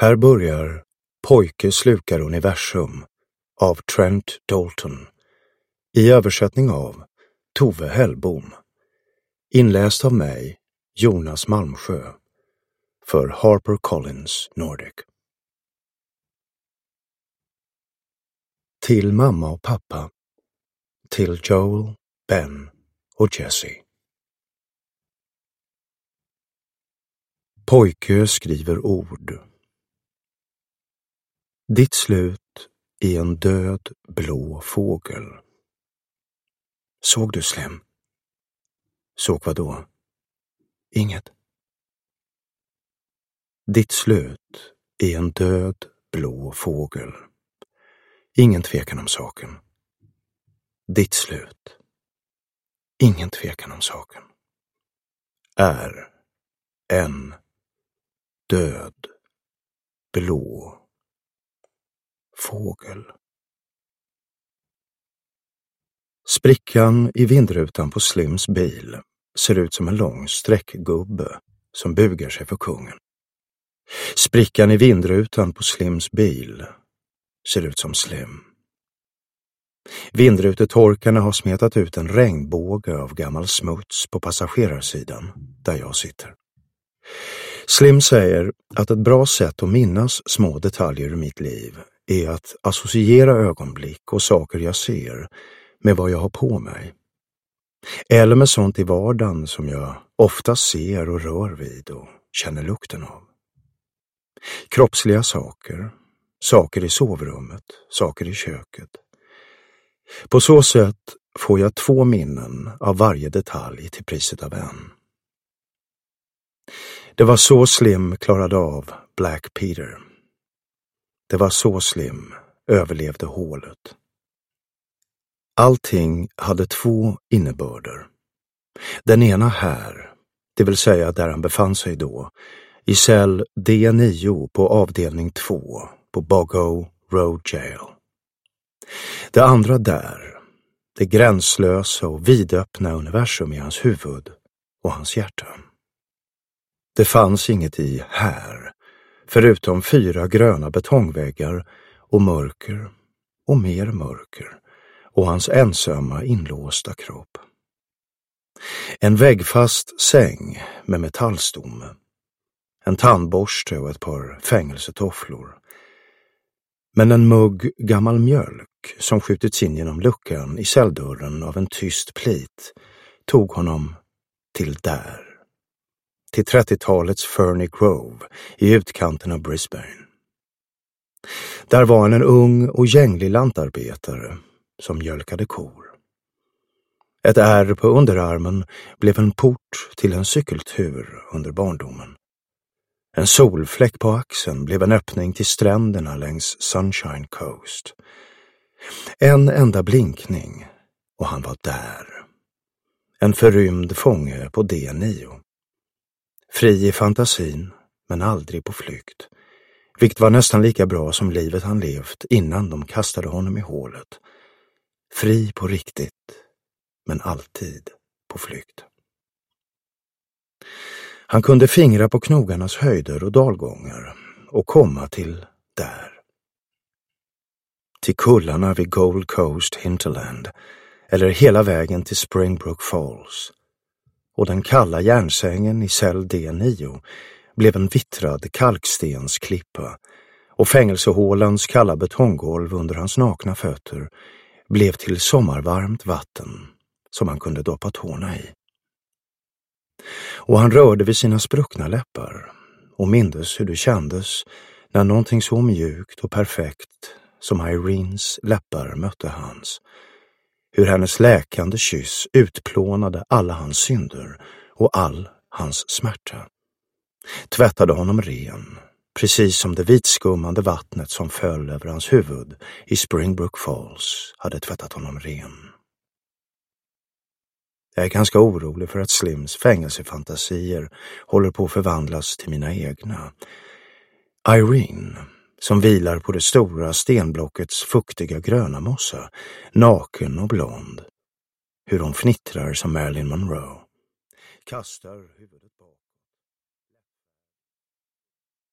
Här börjar Pojke slukar universum av Trent Dalton i översättning av Tove Hellbom. Inläst av mig, Jonas Malmsjö, för HarperCollins Nordic. Till mamma och pappa, till Joel, Ben och Jessie. Pojke skriver ord. Ditt slut är en död blå fågel. Såg du, Slim? Såg vad då? Inget. Ditt slut är en död blå fågel. Ingen tvekan om saken. Ditt slut. Ingen tvekan om saken. Är en död blå fågel. Sprickan i vindrutan på Slims bil ser ut som en lång sträckgubbe som bugar sig för kungen. Sprickan i vindrutan på Slims bil ser ut som Slim. Vindrutetorkarna har smetat ut en regnbåge av gammal smuts på passagerarsidan där jag sitter. Slim säger att ett bra sätt att minnas små detaljer i mitt liv är att associera ögonblick och saker jag ser med vad jag har på mig. Eller med sånt i vardagen som jag ofta ser och rör vid och känner lukten av. Kroppsliga saker, saker i sovrummet, saker i köket. På så sätt får jag 2 minnen av varje detalj till priset av en. Det var så Slim klarade av Black Peter. Det var så Slim överlevde hålet. Allting hade 2 innebörder. Den ena här, det vill säga där han befann sig då, i cell D9 på avdelning 2 på Boggo Road Jail. Det andra där, det gränslösa och vidöppna universum i hans huvud och hans hjärta. Det fanns inget i här, förutom 4 gröna betongväggar och mörker och mer mörker och hans ensamma inlåsta kropp. En väggfast säng med metallstomme, en tandborste och ett par fängelsetofflor. Men en mugg gammal mjölk som skjutits in genom luckan i celldörren av en tyst plit tog honom till där. Till 30-talets Ferny Grove i utkanten av Brisbane. Där var han en ung och gänglig lantarbetare som mjölkade kor. Ett ärr på underarmen blev en port till en cykeltur under barndomen. En solfläck på axeln blev en öppning till stränderna längs Sunshine Coast. En enda blinkning och han var där. En förrymd fånge på D9. Fri i fantasin, men aldrig på flykt. Vilket var nästan lika bra som livet han levt innan de kastade honom i hålet. Fri på riktigt, men alltid på flykt. Han kunde fingra på knogarnas höjder och dalgångar och komma till där. Till kullarna vid Gold Coast Hinterland eller hela vägen till Springbrook Falls. Och den kalla järnsängen i cell D9 blev en vittrad kalkstensklippa och fängelsehålans kalla betonggolv under hans nakna fötter blev till sommarvarmt vatten som han kunde doppa tårna i. Och han rörde vid sina spruckna läppar och mindes hur det kändes när någonting så mjukt och perfekt som Irenes läppar mötte hans. Hur hennes läkande kyss utplånade alla hans synder och all hans smärta. Tvättade honom ren, precis som det vitskummande vattnet som föll över hans huvud i Springbrook Falls hade tvättat honom ren. Jag är ganska orolig för att Slims fängelsefantasier håller på att förvandlas till mina egna. Irene, som vilar på det stora stenblockets fuktiga gröna mossa, naken och blond. Hur hon fnittrar som Marilyn Monroe. Kastar huvudet